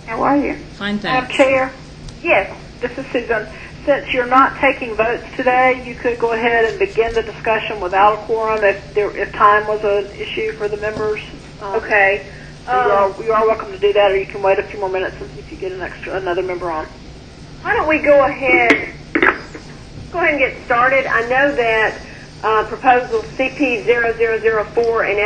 How are you? Fine, Madam thanks. Chair? Yes, this is Susan. Since you're not taking votes today, you could go ahead and begin the discussion without a quorum if time was an issue for the members. Okay. You are welcome to do that, or you can wait a few more minutes and see if you get another member on. Why don't we go ahead and get started? I know that proposal CP0004 and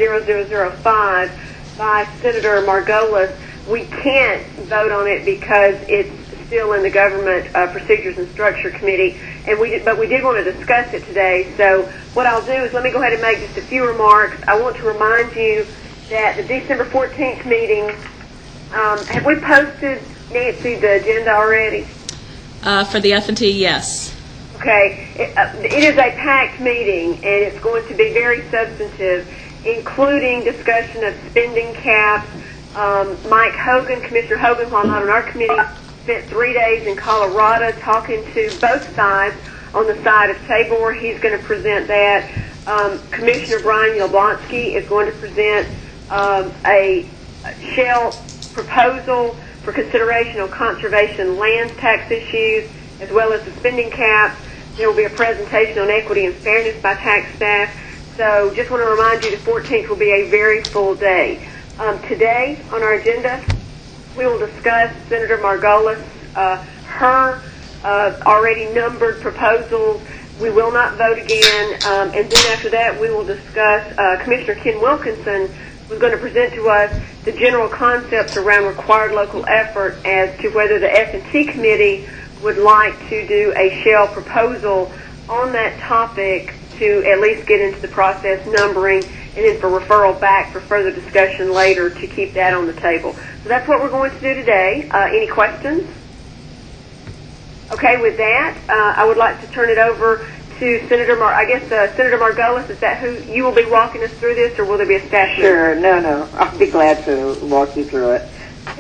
SR0005 by Senator Margolis, we can't vote on it because it's still in the Government Procedures and Structure Committee, but we did want to discuss it today. So what I'll do is let me go ahead and make just a few remarks. I want to remind you that the December 14th meeting, have we posted, Nancy, the agenda already? For the F&T, yes. Okay. It is a packed meeting, and it's going to be very substantive, including discussion of spending caps. Mike Hogan, Commissioner Hogan, while not on our committee, spent 3 days in Colorado talking to both sides. On the side of Tabor, he's going to present that. Commissioner Brian Yablonsky is going to present a Shell proposal for consideration on conservation land tax issues, as well as the spending caps. There will be a presentation on equity and fairness by tax staff. So just want to remind you the 14th will be a very full day. Today on our agenda, we will discuss Senator Margolis, her already numbered proposals. We will not vote again. And then after that, we will discuss Commissioner Ken Wilkinson was going to present to us the general concepts around required local effort as to whether the F&T committee would like to do a Shell proposal on that topic to at least get into the process numbering, and then for referral back for further discussion later to keep that on the table. So that's what we're going to do today. Any questions? Okay, with that, I would like to turn it over to Senator Senator Margolis. Is that who you will be walking us through this, or will there be a staff Sure, no. I'll be glad to walk you through it.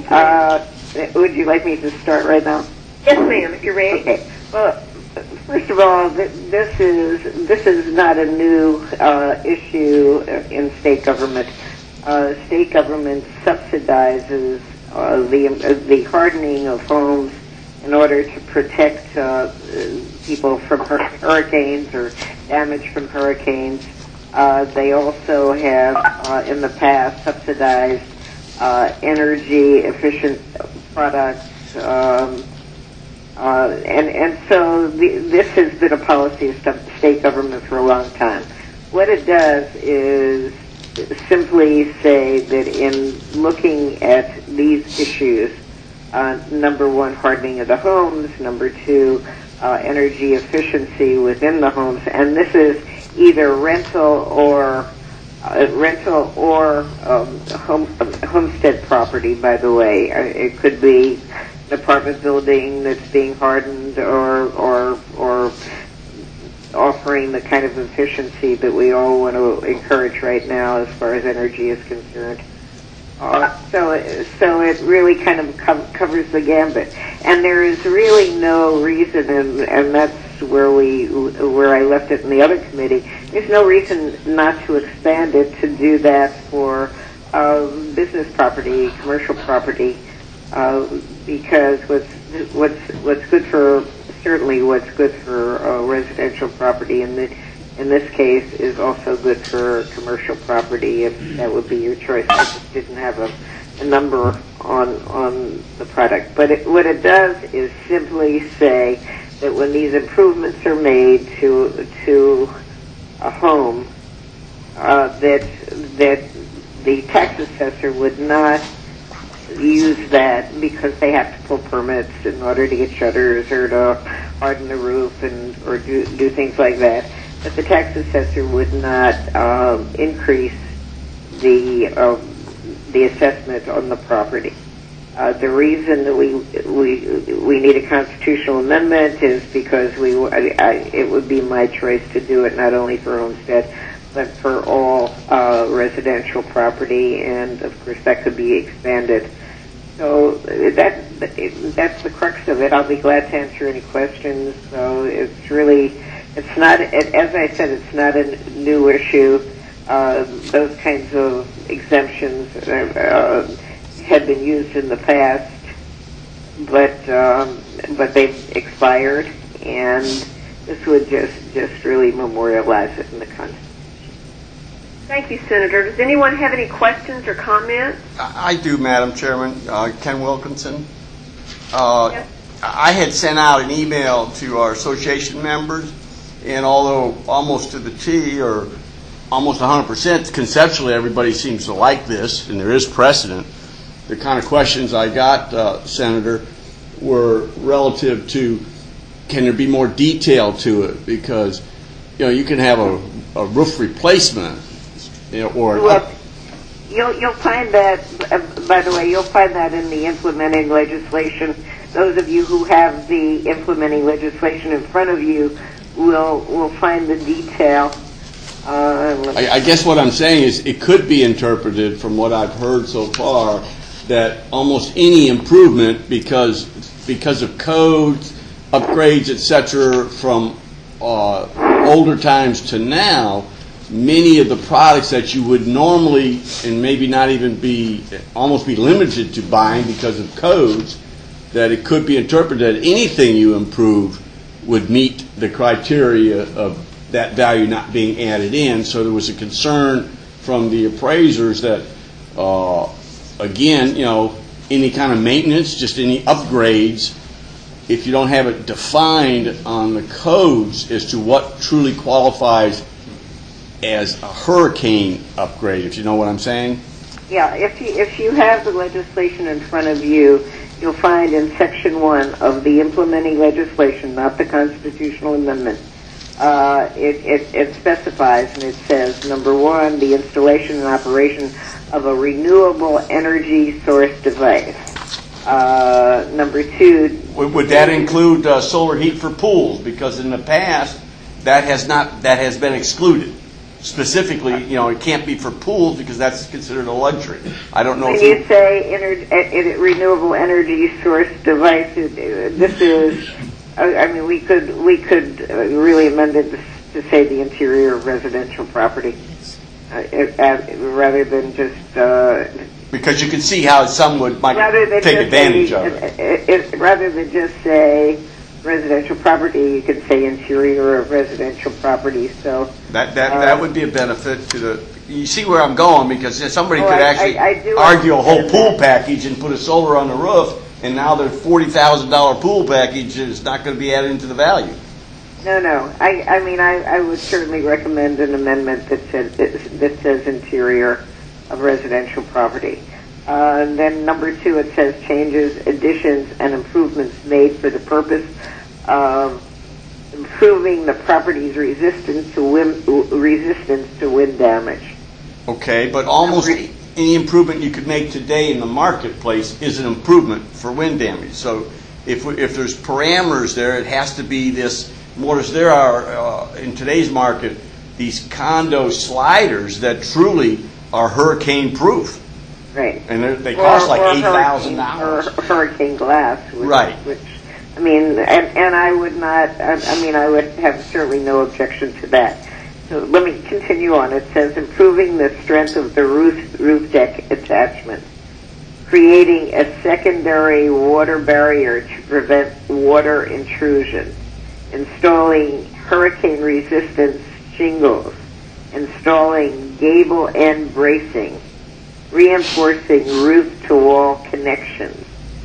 Would you like me to start right now? Yes, ma'am, if you're ready. Okay. Well, first of all, this is not a new issue in state government. State government subsidizes the hardening of homes in order to protect people from hurricanes or damage from hurricanes. They also have, in the past, subsidized energy-efficient products. And so this has been a policy of state government for a long time. What it does is simply say that in looking at these issues, number one, hardening of the homes, number two, energy efficiency within the homes, and this is either rental or homestead property, by the way. It could be an apartment building that's being hardened or offering the kind of efficiency that we all want to encourage right now as far as energy is concerned. So it really kind of covers the gambit, and there is really no reason, and that's where I left it in the other committee. There's no reason not to expand it to do that for business property, commercial property, because what's good for residential property in this case is also good for commercial property, if that would be your choice. I just didn't have a number on the product. But what it does is simply say that when these improvements are made to a home, that the tax assessor would not use that because they have to pull permits in order to get shutters or to harden the roof or do things like that. But the tax assessor would not increase the assessment on the property. The reason that we need a constitutional amendment is because it would be my choice to do it not only for homestead but for all residential property, and of course that could be expanded. So that's the crux of it. I'll be glad to answer any questions. So it's not, as I said, it's not a new issue. Those kinds of exemptions had been used in the past, but they've expired, and this would just really memorialize it in the Constitution. Thank you, Senator. Does anyone have any questions or comments? I do, Madam Chairman. Ken Wilkinson. Yes. I had sent out an email to our association members, and although almost to the T, or almost 100%, conceptually everybody seems to like this, and there is precedent, the kind of questions I got, Senator, were relative to, can there be more detail to it? Because, you can have a roof replacement, or... Well, you'll find that, by the way, you'll find that in the implementing legislation. Those of you who have the implementing legislation in front of you will find the detail. I guess what I'm saying is it could be interpreted from what I've heard so far that almost any improvement because of codes, upgrades, etc., from older times to now, many of the products that you would normally and maybe not even almost be limited to buying because of codes, that it could be interpreted that anything you improve would meet the criteria of that value not being added in. So there was a concern from the appraisers that, again, any kind of maintenance, just any upgrades, if you don't have it defined on the codes as to what truly qualifies as a hurricane upgrade, if you know what I'm saying? Yeah, if you have the legislation in front of you, you'll find in Section 1 of the implementing legislation, not the constitutional amendment, it specifies, and it says, number 1, the installation and operation of a renewable energy source device. Number 2... Would that include solar heat for pools? Because in the past, that has been excluded. Specifically, it can't be for pools because that's considered a luxury. I don't know when you say renewable energy source device, this is, we could really amend it to say the interior of residential property, rather than just... because you can see how some might take advantage of it. Rather than just say residential property, you could say interior of residential property. So that would be a benefit to the. You see where I'm going, because somebody could actually argue a whole pool package and put a solar on the roof, and now their $40,000 pool package is not going to be added into the value. No. I would certainly recommend an amendment that says interior of residential property. And then number 2, it says changes, additions, and improvements made for the purpose of improving the property's resistance to wind damage. Okay, but almost any improvement you could make today in the marketplace is an improvement for wind damage. So if there's parameters there, it has to be this. More as there are in today's market, these condo sliders that truly are hurricane proof. Right. And they cost like $8,000. Or hurricane glass. Right. And I would not, I would have certainly no objection to that. So let me continue on. It says improving the strength of the roof deck attachment, creating a secondary water barrier to prevent water intrusion, installing hurricane-resistant shingles, installing gable end bracing, reinforcing roof-to-wall connections,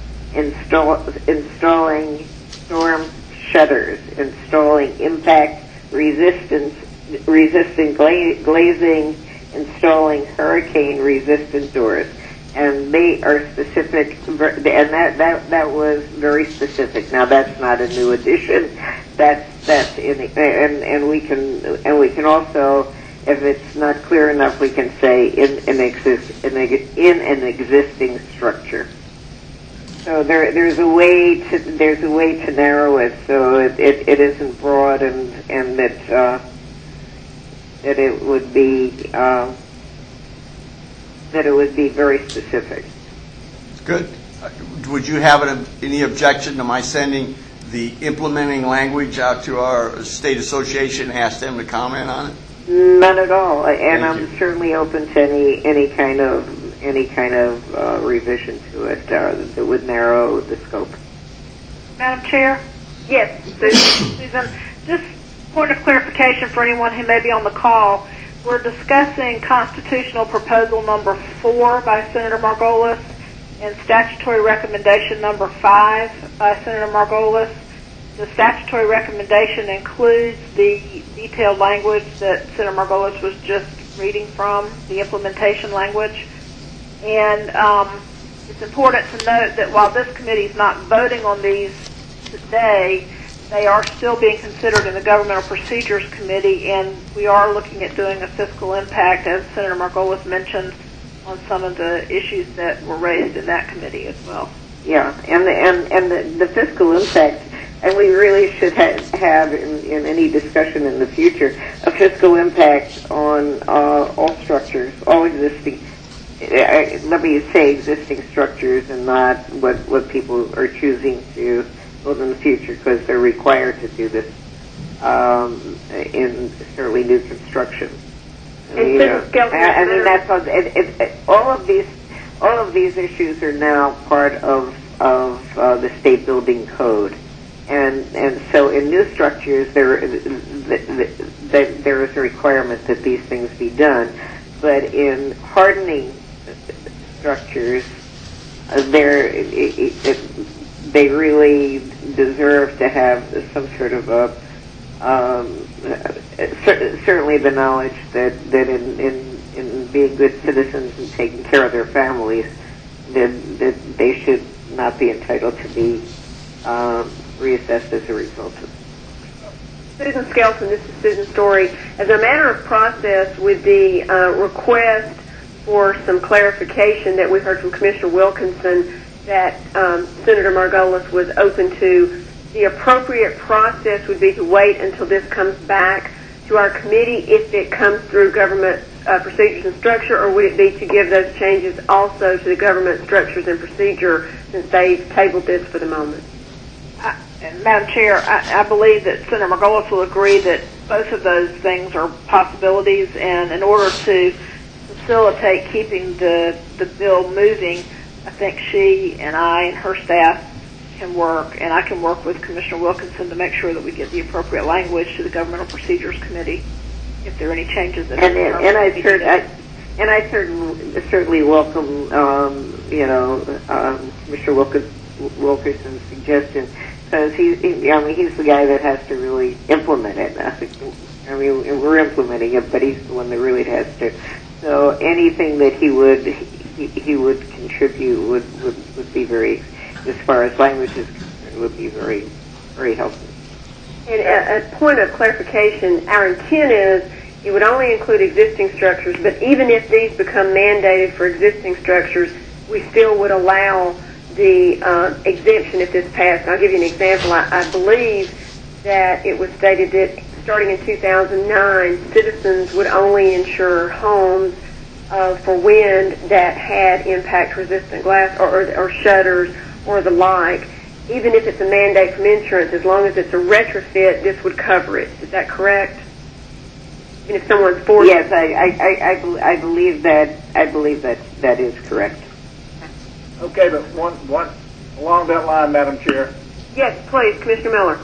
installing storm shutters, installing impact-resisting glazing, installing hurricane-resistant doors. And they are specific, and that was very specific. Now that's not a new addition. That's in, and we can also, if it's not clear enough, we can say in an existing structure. So there's a way to narrow it so it isn't broad and that it would be very specific. Good. Would you have any objection to my sending the implementing language out to our state association and ask them to comment on it? None at all. And Thank I'm you. certainly open to any kind of any kind of revision to it that would narrow the scope. Madam Chair? Yes, Susan. Susan, just point of clarification for anyone who may be on the call. We're discussing constitutional proposal number 4 by Senator Margolis and statutory recommendation number 5 by Senator Margolis. The statutory recommendation includes the detailed language that Senator Margolis was just reading from, the implementation language. And it's important to note that while this committee is not voting on these today, they are still being considered in the Governmental Procedures Committee, and we are looking at doing a fiscal impact, as Senator Margolis mentioned, on some of the issues that were raised in that committee as well. Yeah, and the fiscal impact, and we really should have in any discussion in the future, a fiscal impact on all structures, all existing, let me say existing structures and not what people are choosing to build in the future, because they're required to do this in certainly new construction. I mean, that's all of these issues are now part of the state building code, and so in new structures there is a requirement that these things be done, but in hardening structures, they really deserve to have some sort of a certainly the knowledge that in being good citizens and taking care of their families, that they should not be entitled to be reassessed as a result of. Susan Skelton, this is Susan Story. As a matter of process, with the request for some clarification that we heard from Commissioner Wilkinson that Senator Margolis was open to, the appropriate process would be to wait until this comes back to our committee if it comes through government procedures and structure, or would it be to give those changes also to the government structures and procedure since they've tabled this for the moment? Madam Chair, I believe that Senator Margolis will agree that both of those things are possibilities, and in order to facilitate keeping the bill moving, I think she and I and her staff can work, and I can work with Commissioner Wilkinson to make sure that we get the appropriate language to the Governmental Procedures Committee if there are any changes that I certainly welcome Commissioner Wilkinson's suggestion, because he's the guy that has to really implement it. I mean, we're implementing it, but he's the one that really has to. So anything that he would contribute would be very, as far as language is concerned, would be very, very helpful. And a point of clarification, our intent is it would only include existing structures, but even if these become mandated for existing structures, we still would allow the exemption if this passed. I'll give you an example. I believe that it was stated that starting in 2009, citizens would only insure homes for wind that had impact-resistant glass or shutters or the like. Even if it's a mandate from insurance, as long as it's a retrofit, this would cover it. Is that correct? And if someone's forced... Yes, I believe that is correct. Okay, but one along that line, Madam Chair. Yes, please, Commissioner Miller.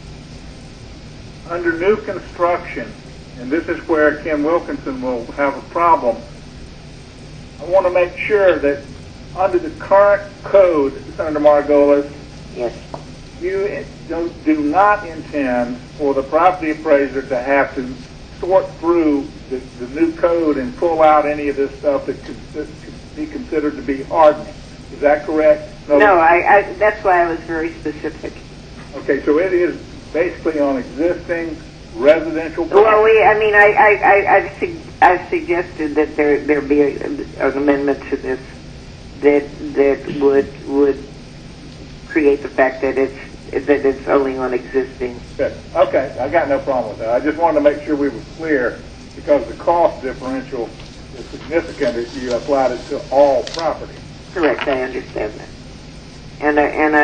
Under new construction, and this is where Kim Wilkinson will have a problem, I want to make sure that under the current code, Senator Margolis, yes, you do not intend for the property appraiser to have to sort through the new code and pull out any of this stuff that could be considered to be hardening. Is that correct? No, that's why I was very specific. Okay, so it is basically on existing residential property. Well, I've suggested that there be an amendment to this that would create the fact that it's only on existing. Good. Okay, I got no problem with that. I just wanted to make sure we were clear, because the cost differential is significant if you applied it to all property. Correct, I understand that, and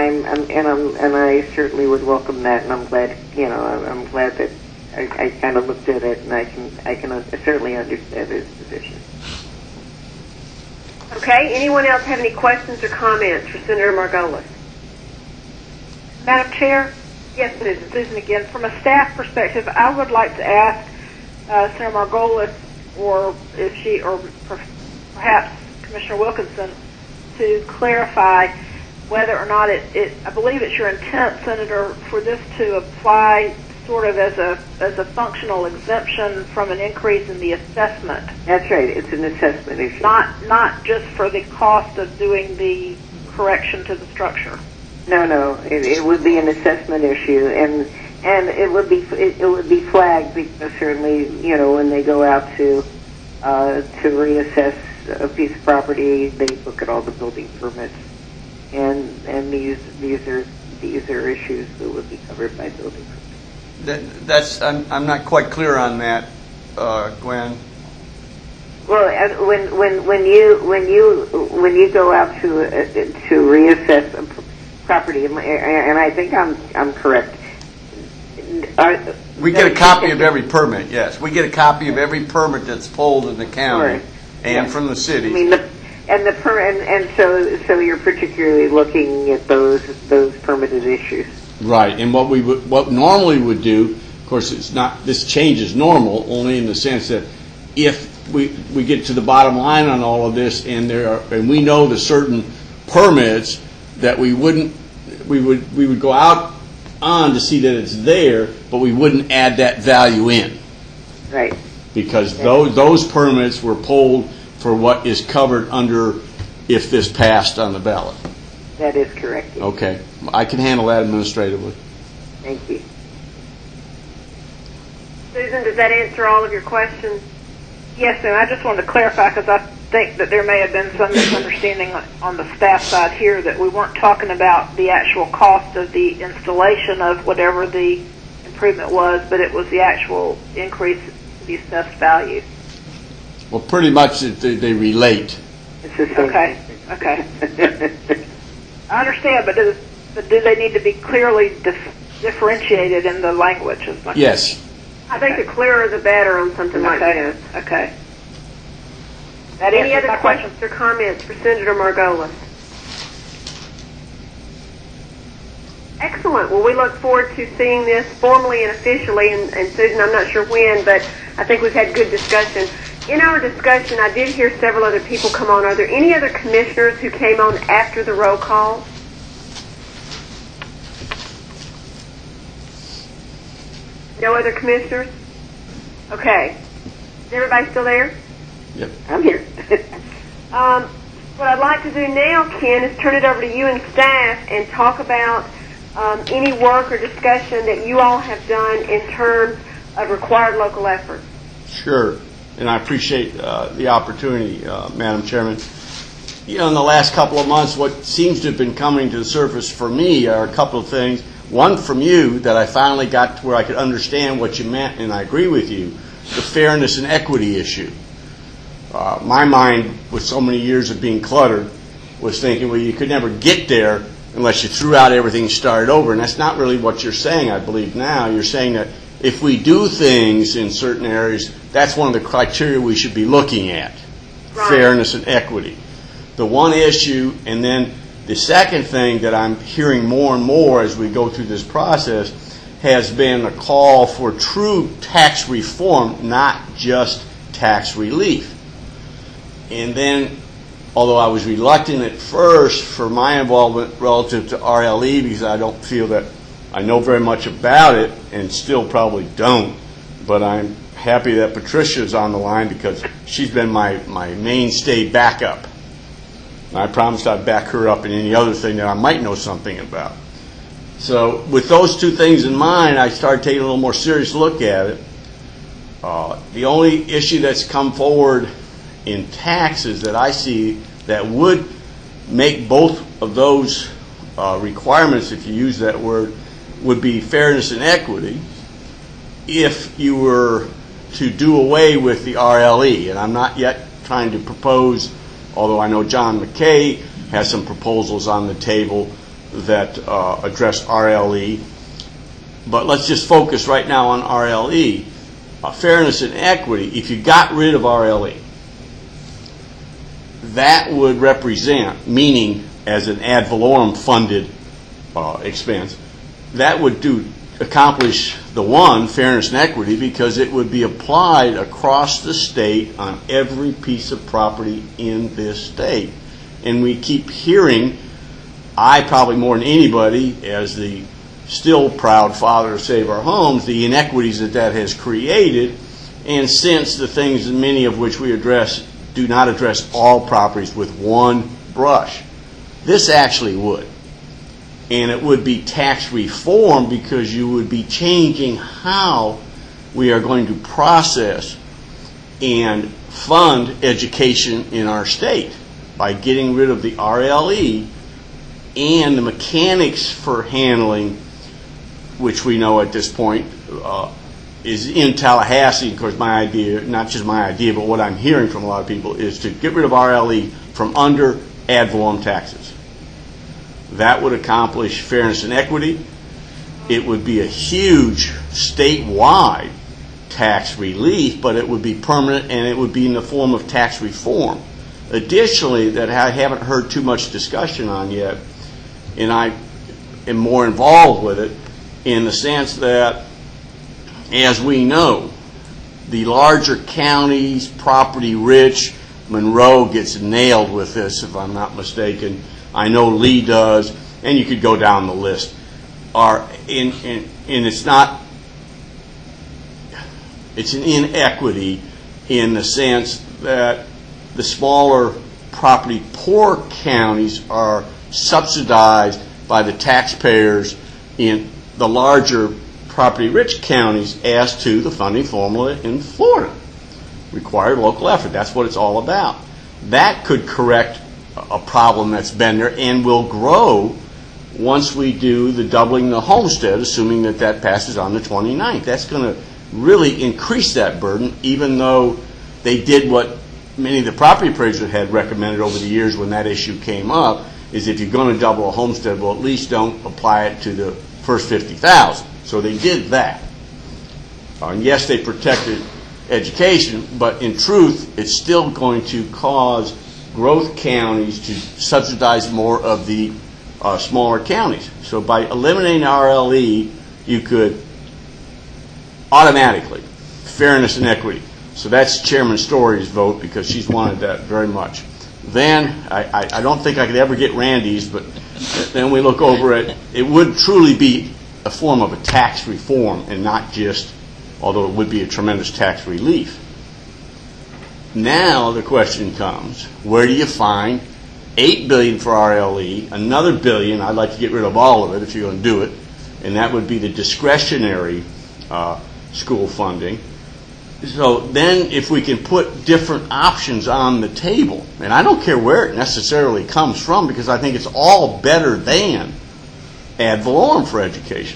I certainly would welcome that, and I'm glad that I kind of looked at it, and I can certainly understand his position. Okay, anyone else have any questions or comments for Senator Margolis? Madam Chair? Yes, Susan. Susan again. From a staff perspective, I would like to ask Senator Margolis, or if she, or perhaps Commissioner Wilkinson, to clarify whether or not I believe it's your intent, Senator, for this to apply sort of as a functional exemption from an increase in the assessment. That's right. It's an assessment issue. Not just for the cost of doing the correction to the structure. No. It would be an assessment issue, and it would be flagged, because certainly, when they go out to reassess a piece of property, they look at all the building permits, and these are issues that would be covered by building permits. I'm not quite clear on that, Gwen. Well, when you go out to reassess a property, and I think I'm correct. We get a copy of every permit. Yes, we get a copy of every permit that's pulled in the county and from the city. I mean, so you're particularly looking at those permitted issues. Right, and what normally would do, of course, it's not. This change is normal only in the sense that if we get to the bottom line on all of this, and we know the certain permits that we would go out on to see that it's there, but we wouldn't add that value in. Right. Because those permits were pulled for what is covered under if this passed on the ballot. That is correct. Yes. Okay. I can handle that administratively. Thank you. Susan, does that answer all of your questions? Yes, and I just wanted to clarify, because I think that there may have been some misunderstanding on the staff side here, that we weren't talking about the actual cost of the installation of whatever the improvement was, but it was the actual increase in the assessed value. Well, pretty much they relate. It's the same. Okay. I understand, but do they need to be clearly differentiated in the language? Yes. I think the clearer the better on something like this. Okay. Any other questions or comments for Senator Margolis? Excellent. Well, we look forward to seeing this formally and officially, and Susan, I'm not sure when, but I think we've had good discussion. In our discussion, I did hear several other people come on. Are there any other commissioners who came on after the roll call? No other commissioners? Okay. Is everybody still there? Yep. I'm here. What I'd like to do now, Ken, is turn it over to you and staff and talk about any work or discussion that you all have done in terms of required local efforts. Sure. And I appreciate the opportunity, Madam Chairman. In the last couple of months, what seems to have been coming to the surface for me are a couple of things. One from you, that I finally got to where I could understand what you meant, and I agree with you, the fairness and equity issue. My mind, with so many years of being cluttered, was thinking, well, you could never get there unless you threw out everything and started over. And that's not really what you're saying, I believe now. You're saying that if we do things in certain areas, that's one of the criteria we should be looking at, right. Fairness and equity. The one issue, and then the second thing that I'm hearing more and more as we go through this process has been a call for true tax reform, not just tax relief. And then, although I was reluctant at first for my involvement relative to RLE, because I don't feel that I know very much about it, and still probably don't, but I'm happy that Patricia's on the line because she's been my mainstay backup. And I promised I'd back her up in any other thing that I might know something about. So with those two things in mind, I started taking a little more serious look at it. The only issue that's come forward in taxes that I see that would make both of those requirements, if you use that word, would be fairness and equity if you were to do away with the RLE. And I'm not yet trying to propose, although I know John McKay has some proposals on the table that address RLE. But let's just focus right now on RLE. Fairness and equity, if you got rid of RLE, that would represent, meaning as an ad valorem funded expense, that would accomplish the one, fairness and equity, because it would be applied across the state on every piece of property in this state. And we keep hearing, I probably more than anybody, as the still proud father of Save Our Homes, the inequities that has created. And since the things, many of which we address, do not address all properties with one brush, this actually would. And it would be tax reform, because you would be changing how we are going to process and fund education in our state by getting rid of the RLE and the mechanics for handling, which we know at this point is in Tallahassee. Of course, my idea, not just my idea, but what I'm hearing from a lot of people, is to get rid of RLE from under ad valorem taxes. That would accomplish fairness and equity. It would be a huge statewide tax relief, but it would be permanent, and it would be in the form of tax reform. Additionally, that I haven't heard too much discussion on yet, and I am more involved with it in the sense that, as we know, the larger counties, property rich, Monroe gets nailed with this, if I'm not mistaken. I know Lee does, and you could go down the list. And it's not, it's an inequity in the sense that the smaller property poor counties are subsidized by the taxpayers in the larger property rich counties as to the funding formula in Florida. Required local effort. That's what it's all about. That could correct a problem that's been there and will grow once we do the doubling the homestead, assuming that that passes on the 29th. That's going to really increase that burden, even though they did what many of the property appraisers had recommended over the years when that issue came up, is if you're going to double a homestead, well, at least don't apply it to the first 50,000. So they did that. And yes, they protected education, but in truth, it's still going to cause growth counties to subsidize more of the smaller counties. So by eliminating RLE, you could automatically, fairness and equity. So that's Chairman Story's vote, because she's wanted that very much. Then, I don't think I could ever get Randy's, but then we look over it. It would truly be a form of a tax reform and not just, although it would be a tremendous tax relief. Now the question comes, where do you find $8 billion for RLE, another $1 billion, I'd like to get rid of all of it if you're going to do it, and that would be the discretionary school funding. So then if we can put different options on the table, and I don't care where it necessarily comes from, because I think it's all better than ad valorem for education.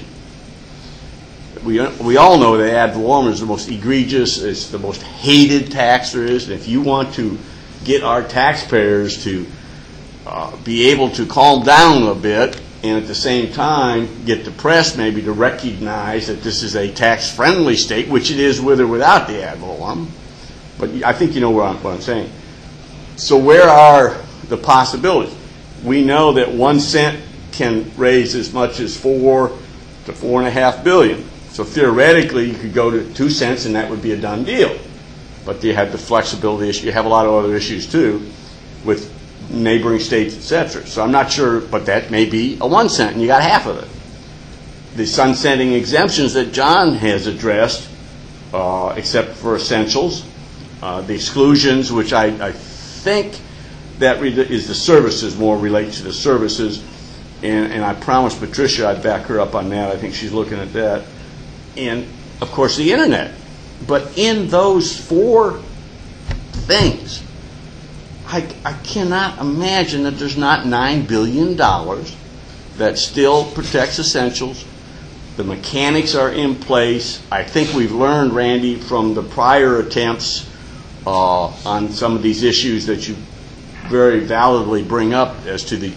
We all know that ad valorem is the most egregious, it's the most hated tax there is, and if you want to get our taxpayers to be able to calm down a bit, and at the same time get the press maybe to recognize that this is a tax-friendly state, which it is with or without the ad valorem. But I think you know what I'm saying. So where are the possibilities? We know that 1 cent can raise as much as $4 to $4.5 billion. So theoretically, you could go to 2 cents, and that would be a done deal. But you have the flexibility issue. You have a lot of other issues too, with neighboring states, etc. So I'm not sure, but that may be a 1 cent, and you got half of it. The sunsetting exemptions that John has addressed, except for essentials, the exclusions, which I think that is the services, more relate to the services, and I promised Patricia I'd back her up on that. I think she's looking at that. And, of course, the Internet. But in those 4 things, I cannot imagine that there's not $9 billion that still protects essentials. The mechanics are in place. I think we've learned, Randy, from the prior attempts on some of these issues that you very validly bring up as to the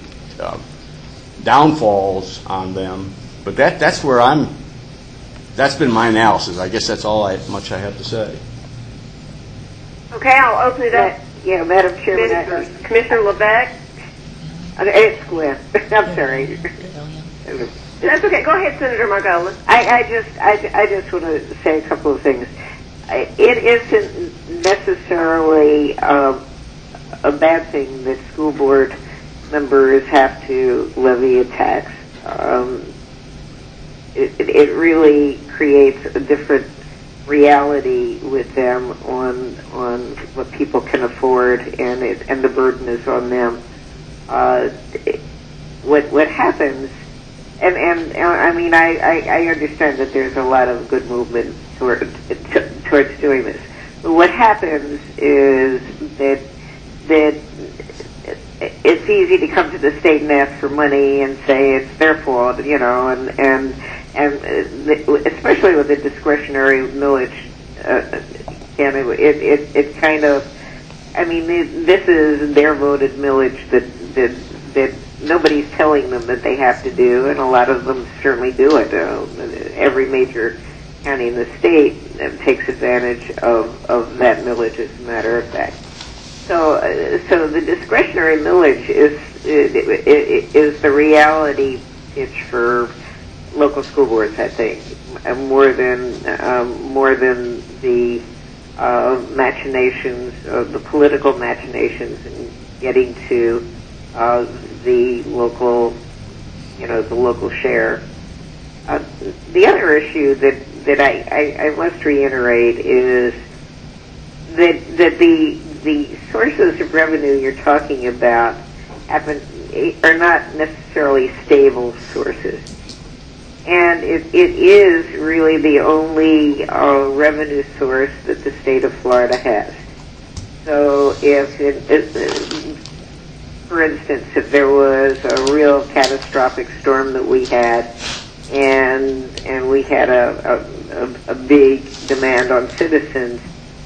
downfalls on them. But that's where that's been my analysis. I guess that's all much I have to say. Okay, I'll open it up. Yeah, Madam Chairman. Commissioner Levesque? It's Gwen. I'm sorry. That's okay. Go ahead, Senator Margolis. I just want to say a couple of things. It isn't necessarily a bad thing that school board members have to levy a tax. It really creates a different reality with them on what people can afford, and the burden is on them. What happens, and I mean, I understand that there's a lot of good movement towards doing this, but what happens is that it's easy to come to the state and ask for money and say it's their fault, you know, and especially with the discretionary millage, it kind of, I mean, this is their voted millage that nobody's telling them that they have to do, and a lot of them certainly do it. Every major county in the state takes advantage of that millage, as a matter of fact. So the discretionary millage is the reality pitch for local school boards, I think, more than the machinations, the political machinations, in getting to the local, the local share. The other issue that I must reiterate is that the sources of revenue you're talking about are not necessarily stable sources. And it is really the only revenue source that the state of Florida has. So for instance, if there was a real catastrophic storm that we had, and we had a big demand on citizens,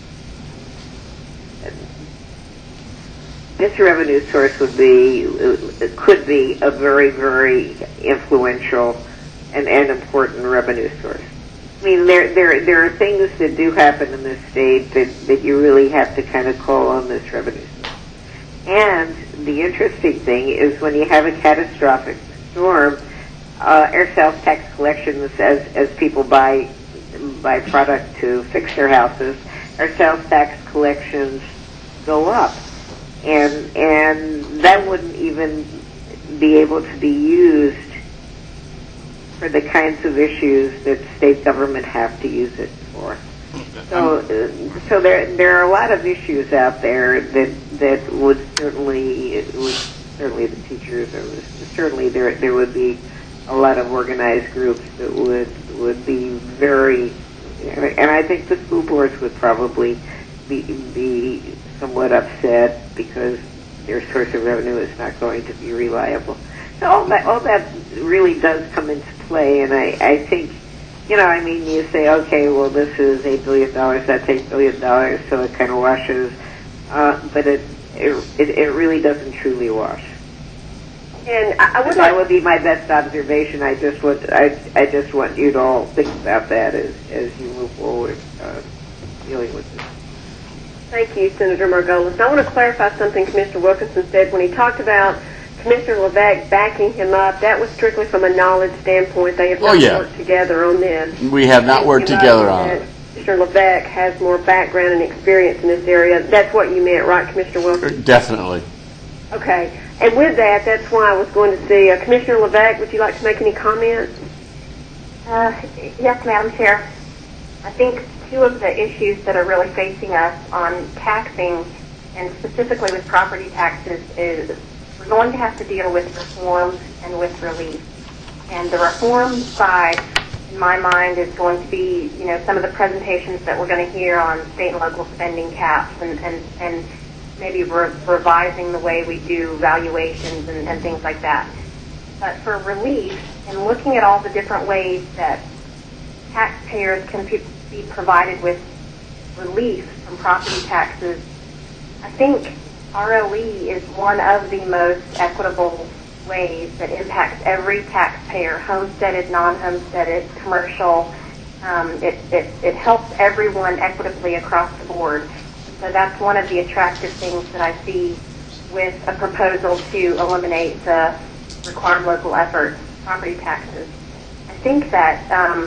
this revenue source could be a very, very influential and important revenue source. I mean, there are things that do happen in this state that you really have to kind of call on this revenue source. And the interesting thing is when you have a catastrophic storm, air sales tax collections, as people buy product to fix their houses, air sales tax collections go up. And that wouldn't even be able to be used for the kinds of issues that state government have to use it for. So there are a lot of issues out there that would certainly the teachers, or certainly there would be a lot of organized groups that would be very, and I think the school boards would probably be somewhat upset because their source of revenue is not going to be reliable. So all that really does come into play, and I think, you say, okay, well, this is $8 billion, that's $8 billion, so it kind of washes, but it really doesn't truly wash. And that would be my best observation. I just want you to all think about that as you move forward dealing with this. Thank you, Senator Margolis. I want to clarify something Commissioner Wilkinson said when he talked about Commissioner Levesque backing him up. That was strictly from a knowledge standpoint. They have not worked together on this. We have not worked together on it. Commissioner Levesque has more background and experience in this area. That's what you meant, right, Commissioner Wilkinson? Definitely. Okay. And with that, that's why I was going to see Commissioner Levesque. Would you like to make any comments? Yes, Madam Chair. I think two of the issues that are really facing us on taxing, and specifically with property taxes, is we're going to have to deal with reform and with relief. And the reform side, in my mind, is going to be, some of the presentations that we're going to hear on state and local spending caps and maybe revising the way we do valuations and things like that. But for relief, and looking at all the different ways that taxpayers can be provided with relief from property taxes, I think ROE is one of the most equitable ways that impacts every taxpayer, homesteaded, non-homesteaded, commercial. It helps everyone equitably across the board. So that's one of the attractive things that I see with a proposal to eliminate the required local effort property taxes. I think that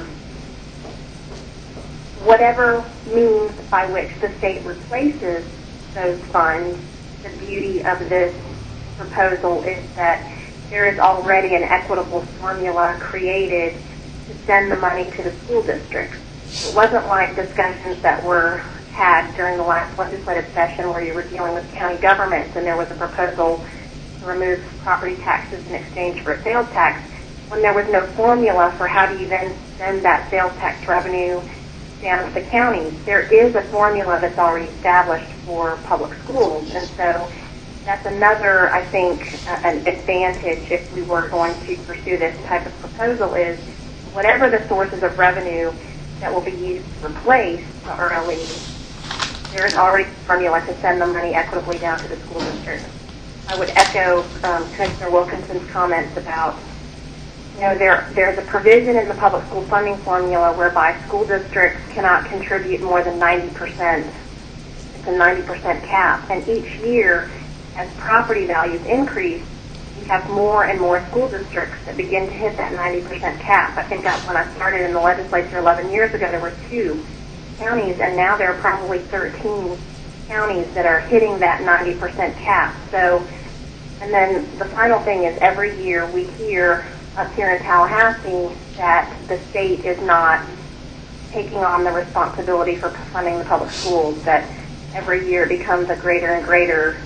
whatever means by which the state replaces those funds, the beauty of this proposal is that there is already an equitable formula created to send the money to the school districts. It wasn't like discussions that were had during the last legislative session where you were dealing with county governments and there was a proposal to remove property taxes in exchange for a sales tax, when there was no formula for how do you then send that sales tax revenue down to the counties. There is a formula that's already established for public schools, and so that's another, I think, an advantage if we were going to pursue this type of proposal is whatever the sources of revenue that will be used to replace the RLE, there is already a formula to send the money equitably down to the school district. I would echo Commissioner Wilkinson's comments about, there's a provision in the public school funding formula whereby school districts cannot contribute more than 90%. It's a 90% cap, and each year, as property values increase, we have more and more school districts that begin to hit that 90% cap. I think that when I started in the legislature 11 years ago, there were 2 counties, and now there are probably 13 counties that are hitting that 90% cap. So, and then the final thing is every year we hear up here in Tallahassee that the state is not taking on the responsibility for funding the public schools, that every year it becomes a greater and greater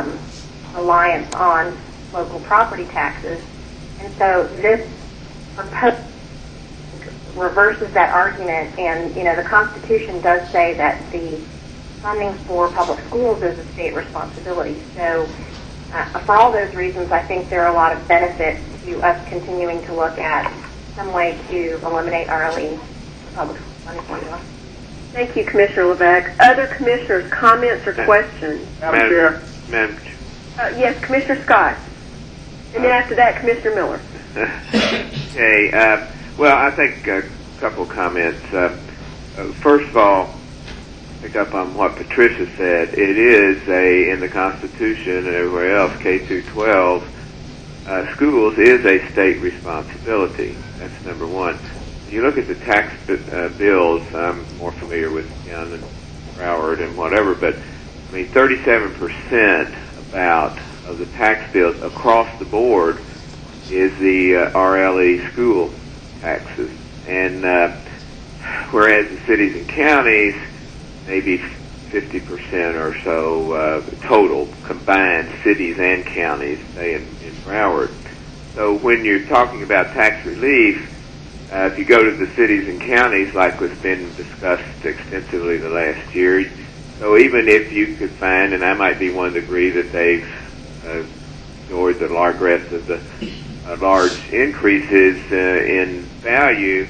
reliance on local property taxes. And so this proposal reverses that argument, and the Constitution does say that the funding for public schools is a state responsibility. So for all those reasons, I think there are a lot of benefits to us continuing to look at some way to eliminate RLE public funding formula. Thank you, Commissioner Levesque. Other commissioners, comments or questions? Madam Chair. Madam Yes, Commissioner Scott. And then after that, Commissioner Miller. Okay. Well, I think a couple of comments. First of all, pick up on what Patricia said. It is in the Constitution and everywhere else, K through 12, schools is a state responsibility. That's number one. You look at the tax bills, I'm more familiar with Young and Broward and whatever, but 37% about of the tax bills across the board is the RLE school taxes. And whereas the cities and counties, maybe 50% or so total combined cities and counties, say in Broward. So when you're talking about tax relief, if you go to the cities and counties, like what's been discussed extensively the last year, so even if you could find, and I might be one to agree that they've ignored the rest of the large increases in value,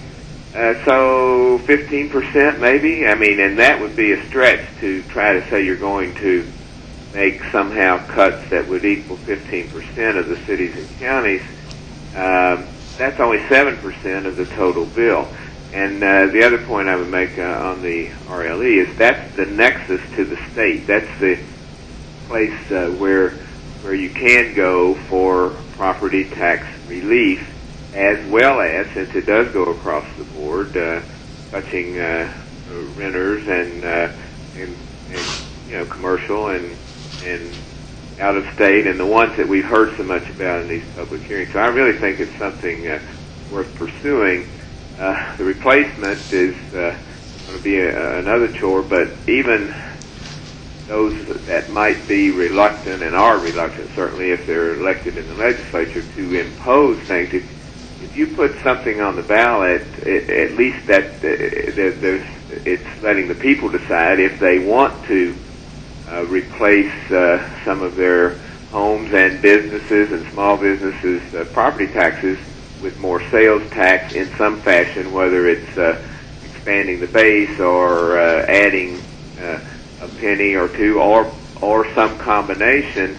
so 15% maybe, and that would be a stretch to try to say you're going to make somehow cuts that would equal 15% of the cities and counties. That's only 7% of the total bill. And the other point I would make on the RLE is that's the nexus to the state. That's the place where you can go for property tax relief, as well as, since it does go across the board, touching renters and commercial and out of state, and the ones that we've heard so much about in these public hearings. So I really think it's something worth pursuing. The replacement is going to be another chore, but even those that might be reluctant and are reluctant, certainly if they're elected in the legislature, to impose things. If you put something on the ballot, at least that it's letting the people decide if they want to replace some of their homes and businesses and small businesses' property taxes with more sales tax in some fashion, whether it's expanding the base or adding a penny or two or some combination.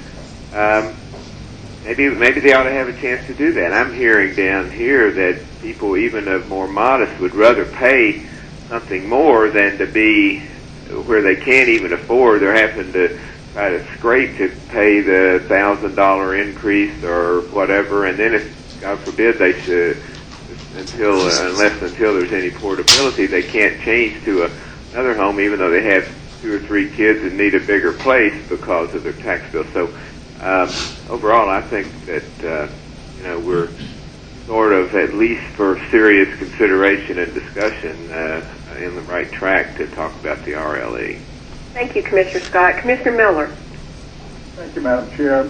Maybe they ought to have a chance to do that. I'm hearing down here that people even of more modest would rather pay something more than to be where they can't even afford, they're having to try to scrape to pay the $1,000 increase or whatever, and then if, God forbid, they should, until there's any portability, they can't change to another home, even though they have 2 or 3 kids and need a bigger place because of their tax bill. So overall, I think that we're sort of, at least for serious consideration and discussion, in the right track to talk about the RLE. Thank you, Commissioner Scott. Commissioner Miller. Thank you, Madam Chair.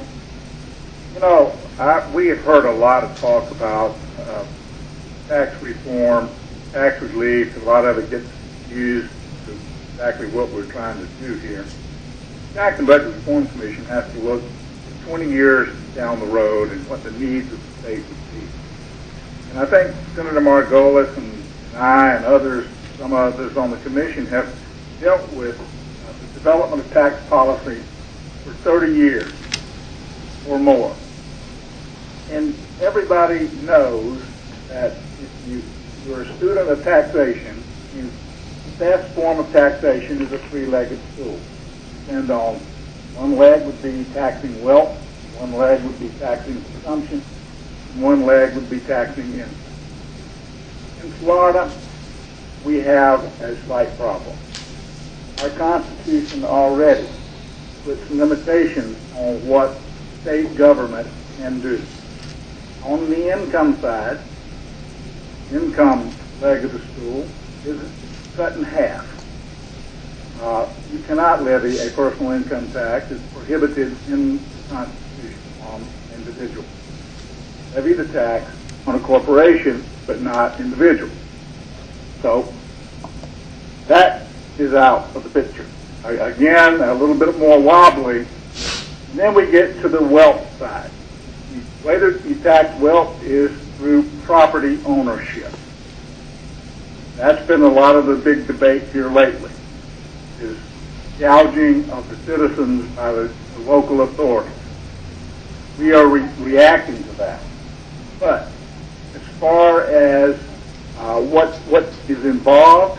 We have heard a lot of talk about tax reform, tax relief. A lot of it gets used to exactly what we're trying to do here. The Tax and Budget Reform Commission has to look 20 years down the road and what the needs of the state would be. And I think Senator Margolis and I and others, some others on the commission, have dealt with the development of tax policy for 30 years or more. And everybody knows that if you're a student of taxation, the best form of taxation is a three-legged stool. Depend on one leg would be taxing wealth, one leg would be taxing consumption, and one leg would be taxing income. In Florida, we have a slight problem. Our Constitution already puts limitations on what state government can do. On the income side, income leg of the stool is cut in half. You cannot levy a personal income tax. It's prohibited in the Constitution on individuals. Levy the tax on a corporation, but not individuals. So that is out of the picture. Again, a little bit more wobbly. And then we get to the wealth side. The way that you tax wealth is through property ownership. That's been a lot of the big debate here lately, is gouging of the citizens by the local authorities. We are reacting to that. But as far as what is involved,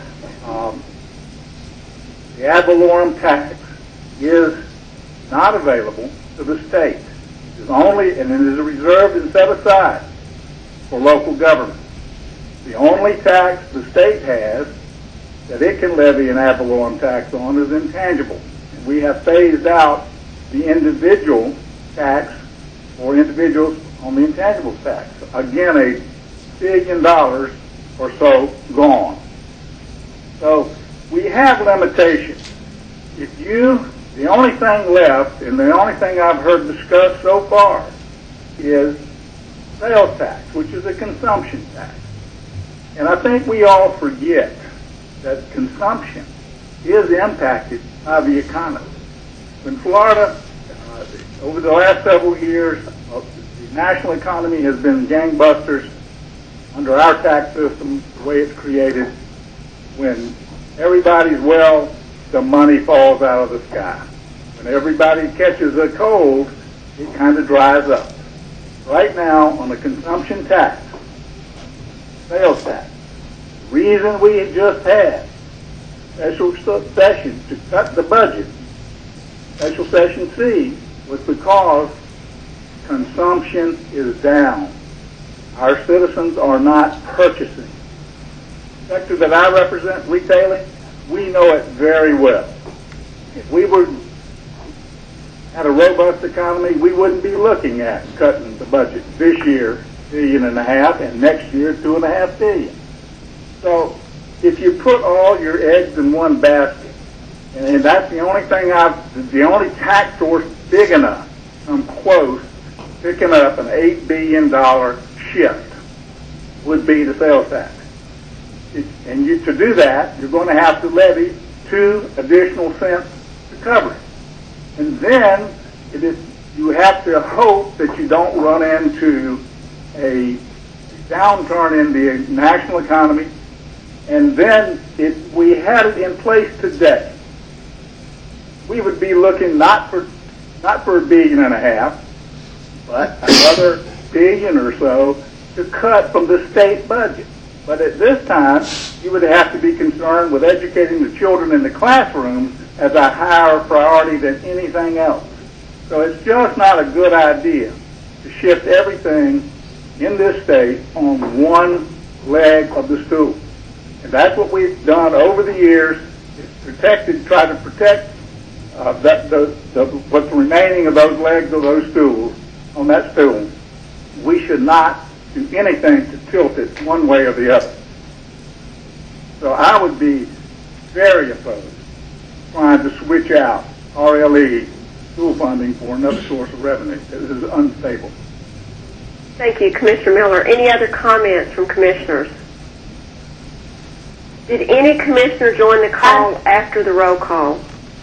the ad valorem tax is not available to the state. It is only, and it is reserved and set aside for local government. The only tax the state has that it can levy an ad valorem tax on is intangible. And we have phased out the individual tax for individuals on the intangible tax. Again, $1 billion or so gone. So we have limitations. The only thing left, and the only thing I've heard discussed so far, is sales tax, which is a consumption tax. And I think we all forget that consumption is impacted by the economy. In Florida, over the last several years, the national economy has been gangbusters under our tax system, the way it's created. When everybody's well, the money falls out of the sky. When everybody catches a cold, it kind of dries up. Right now, on the consumption tax, sales tax, the reason we had just had special session to cut the budget, special session C, was because consumption is down. Our citizens are not purchasing. The sector that I represent, retailing, we know it very well. If we had a robust economy, we wouldn't be looking at cutting the budget this year, $1.5 billion, and next year, $2.5 billion. So if you put all your eggs in one basket, and that's the only thing the only tax source big enough, I'm close, picking up an $8 billion shift would be the sales tax. And to do that, you're going to have to levy 2 additional cents to cover it. And then you have to hope that you don't run into a downturn in the national economy. And then if we had it in place today, we would be looking not for $1.5 billion, but another $1 billion or so to cut from the state budget. But at this time, you would have to be concerned with educating the children in the classroom as a higher priority than anything else. So it's just not a good idea to shift everything in this state on one leg of the stool. And that's what we've done over the years, is try to protect what's remaining of those legs of those stools, on that stool. We should not do anything to tilt it one way or the other. So I would be very opposed trying to switch out RLE school funding for another source of revenue. This is unstable. Thank you, Commissioner Miller. Any other comments from commissioners? Did any commissioner join the call after the roll call?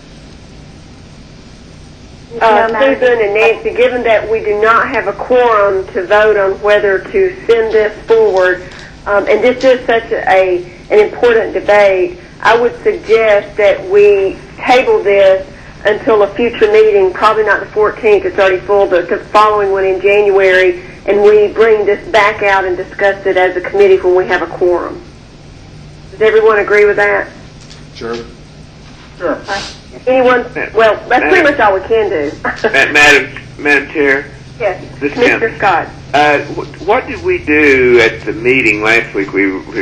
Susan and Nancy, given that we do not have a quorum to vote on whether to send this forward, and this is such an important debate, I would suggest that we table this until a future meeting, probably not the 14th, it's already full, but the following one in January, and we bring this back out and discuss it as a committee when we have a quorum. Does everyone agree with that? Sure. Sure. Anyone? Well, that's pretty much all we can do. Madam Chair? Yes. This Commissioner Tim. Scott. What did we do at the meeting last week?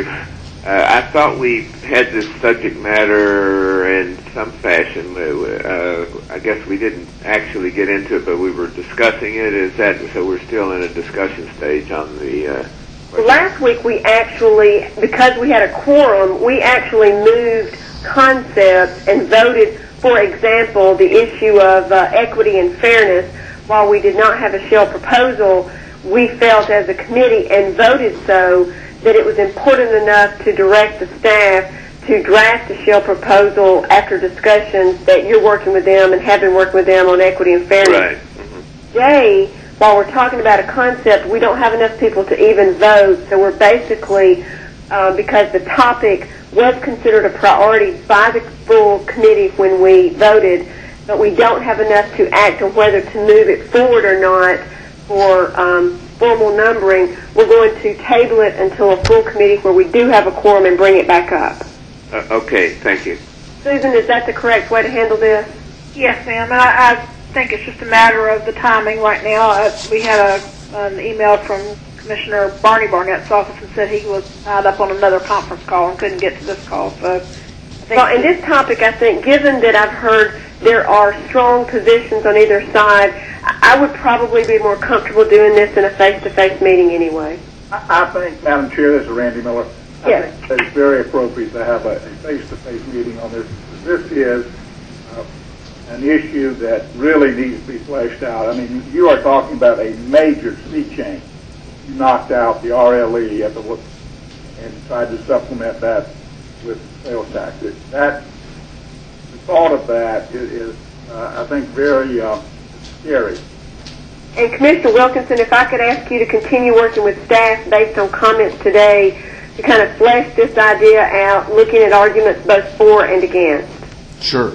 I thought we had this subject matter in some fashion. I guess we didn't actually get into it, but we were discussing it. Is that so? We're still in a discussion stage on the. Last week we actually, because we had a quorum, we actually moved concepts and voted, for example, the issue of equity and fairness. While we did not have a Shell proposal, we felt as a committee and voted so that it was important enough to direct the staff to draft a Shell proposal after discussions that you're working with them and have been working with them on equity and fairness. Right. Mm-hmm. Today, while we're talking about a concept, we don't have enough people to even vote, so we're basically, because the topic was considered a priority by the full committee when we voted, but we don't have enough to act on whether to move it forward or not for formal numbering, we're going to table it until a full committee where we do have a quorum and bring it back up. Okay, thank you. Susan, is that the correct way to handle this? Yes, ma'am. And I think it's just a matter of the timing right now. We had an email from Commissioner Barney Barnett's office and said he was tied up on another conference call and couldn't get to this call. So, well, in this topic, I think, given that I've heard there are strong positions on either side, I would probably be more comfortable doing this in a face-to-face meeting anyway. I think, Madam Chair, this is Randy Miller. Yes. I think it's very appropriate to have a face-to-face meeting on this. This is an issue that really needs to be fleshed out. I mean, you are talking about a major sea change. You knocked out the RLE and tried to supplement that with sales tax. The thought of that is I think, very scary. And Commissioner Wilkinson, if I could ask you to continue working with staff based on comments today to kind of flesh this idea out, looking at arguments both for and against. Sure.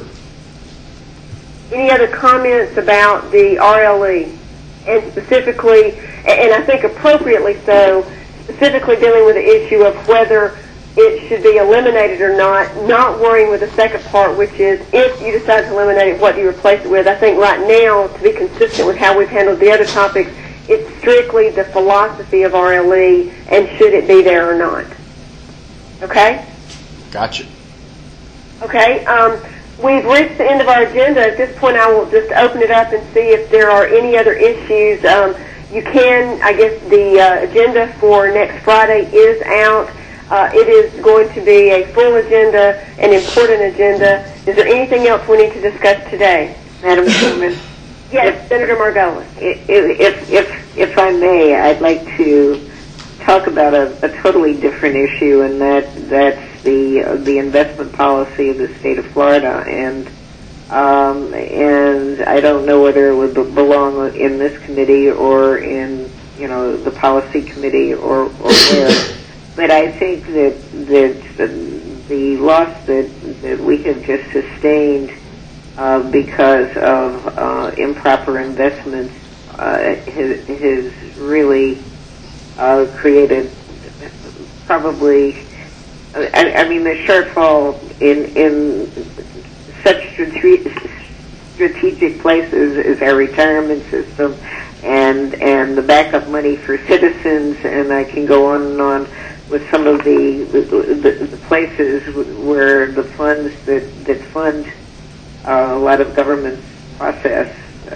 Any other comments about the RLE? And specifically, and I think appropriately so, specifically dealing with the issue of whether it should be eliminated or not worrying with the second part, which is if you decide to eliminate it, what do you replace it with? I think right now, to be consistent with how we've handled the other topics, it's strictly the philosophy of RLE and should it be there or not. Okay? Gotcha. Okay. We've reached the end of our agenda. At this point, I will just open it up and see if there are any other issues. You can, I guess, the agenda for next Friday is out. It is going to be a full agenda, an important agenda. Is there anything else we need to discuss today? Madam Chairman? Yes, Senator Margolis. If I may, I'd like to talk about a totally different issue, and that's the investment policy of the state of Florida. And I don't know whether it would belong in this committee or in the policy committee or where. But I think that the loss that we have just sustained because of improper investments has really created probably, I mean, the shortfall in such strategic places is our retirement system and the backup money for citizens, and I can go on and on with some of the places where the funds that fund a lot of government process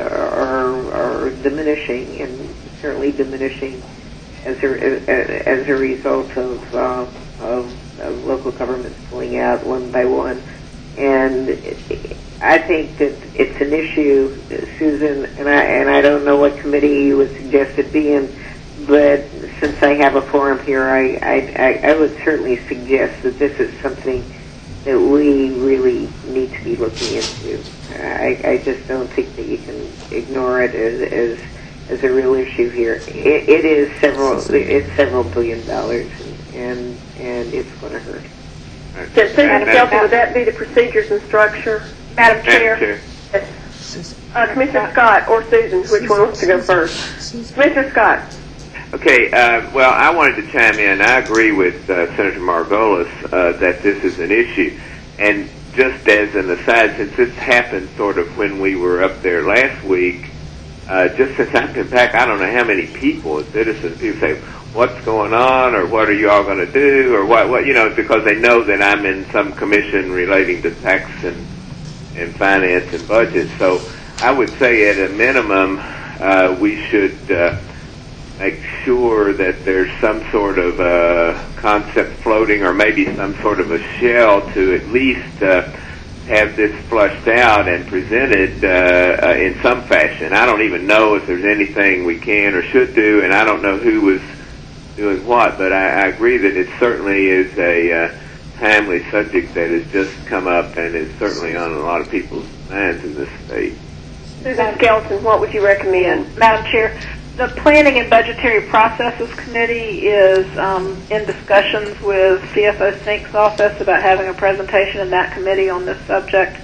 are diminishing, and certainly diminishing as a result of local governments pulling out one by one. And I think that it's an issue, Susan, and I don't know what committee you would suggest it be in, but since I have a forum here, I would certainly suggest that this is something that we really need to be looking into. I just don't think that you can ignore it as a real issue here. It is several $billion, and it's going to hurt. So, Susan Skelton, would that be the procedures and structure? Madam Chair. Yes. Commissioner Scott or Susan, which one wants to go first? Commissioner Scott. Okay, well, I wanted to chime in. I agree with Senator Margolis that this is an issue. And just as an aside, since this happened sort of when we were up there last week, just since I've been back, I don't know how many people, citizens, people say, what's going on, or what are you all going to do, or what, you know, because they know that I'm in some commission relating to tax and finance and budget. So I would say at a minimum, we should make sure that there's some sort of concept floating, or maybe some sort of a shell to at least have this flushed out and presented in some fashion. I don't even know if there's anything we can or should do, and I don't know who was doing what, but I agree that it certainly is a timely subject that has just come up and is certainly on a lot of people's minds in this state. Susan Skelton, what would you recommend? Madam Chair, the Planning and Budgetary Processes Committee is in discussions with CFO Sink's office about having a presentation in that committee on this subject.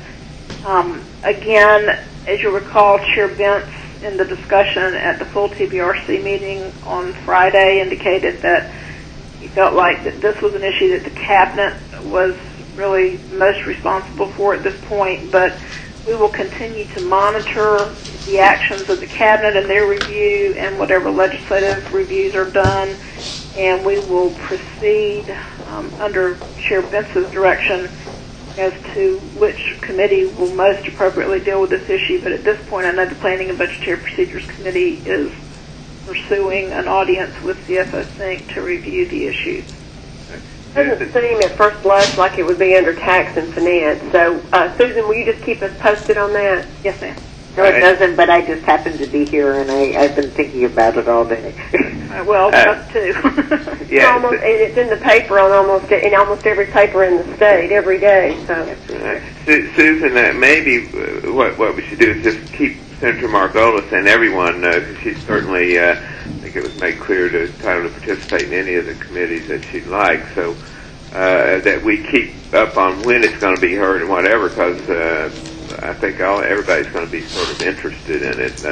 Again, as you recall, Chair Bentz in the discussion at the full TBRC meeting on Friday indicated that he felt like that this was an issue that the Cabinet was really most responsible for at this point, but we will continue to monitor the actions of the Cabinet and their review and whatever legislative reviews are done, and we will proceed under Chair Bentz's direction as to which committee will most appropriately deal with this issue. But at this point, I know the Planning and Budgetary Procedures Committee is pursuing an audience with CFO Sink to review the issues. Doesn't seem at first blush like it would be under tax and finance. So, Susan, will you just keep us posted on that? Yes, ma'am. No, it doesn't, but I just happen to be here, and I've been thinking about it all day. Well, us too. Yeah, and it's in the paper on almost every paper in the state every day. So, Susan, maybe what we should do is just keep Senator Margolis and everyone, because she's certainly, I think it was made clear to entitled to participate in any of the committees that she'd like. So that we keep up on when it's going to be heard and whatever, because I think everybody's going to be sort of interested in it.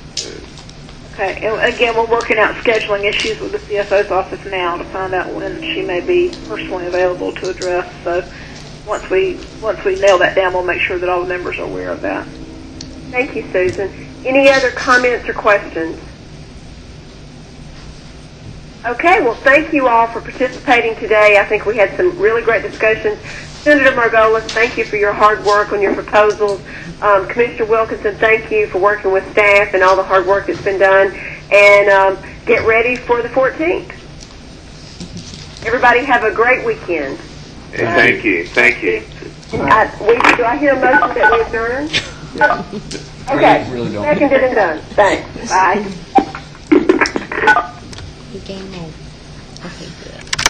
Okay, and again, we're working out scheduling issues with the CFO's office now to find out when she may be personally available to address. So once we nail that down, we'll make sure that all the members are aware of that. thank you, Susan. Any other comments or questions? Okay, well, thank you all for participating today. I think we had some really great discussions. Senator Margolis, thank you for your hard work on your proposals. Commissioner Wilkinson, thank you for working with staff and all the hard work that's been done. And get ready for the 14th. Everybody have a great weekend. And thank you. Thank you. Do I hear a motion that we adjourn? Okay. Seconded and done. Thanks. Bye. Game over. Okay, good.